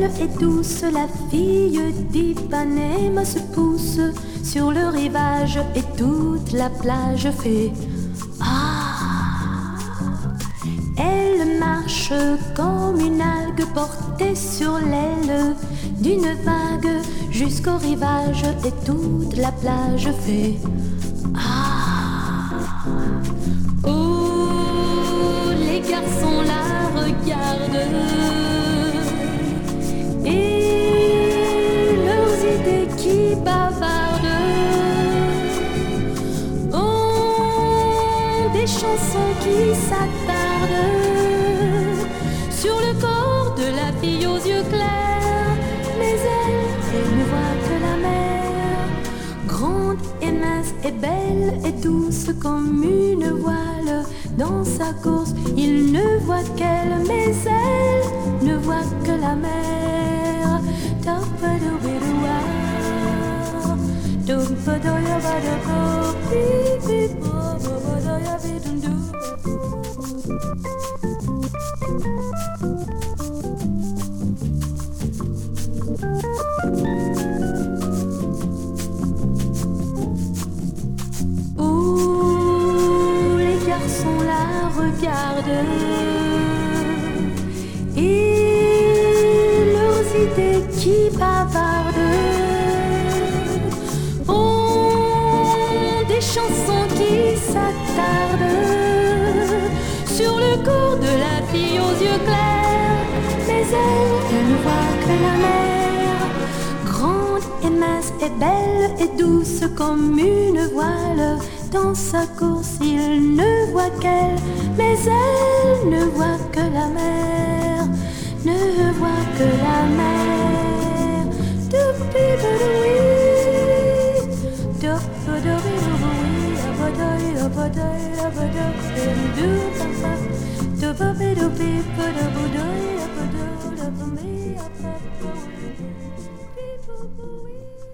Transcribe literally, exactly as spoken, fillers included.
belle et douce, la fille d'Ipanema se pousse sur le rivage et toute la plage fait ah. Elle marche comme une algue portée sur l'aile d'une vague jusqu'au rivage et toute la plage fait ah. Oh, les garçons la regardent et leurs idées qui bavardent ont des chansons qui s'attardent sur le corps de la fille aux yeux clairs. Mais elle, elle ne voit que la mer, grande et mince et belle et douce comme une voile. Dans sa course, il ne voit qu'elle, mais elle ne voit que la mer. Oh, les garçons la regardent et leurs idées qui bavardent ont des chansons qui s'attardent sur le corps de la fille aux yeux clairs. Mais elle, elle ne voit que la mer, grande et mince et belle et douce comme une voile. Dans sa course, il ne voit qu'elle, mais elle ne voit que la mer, ne voit que la mer. Do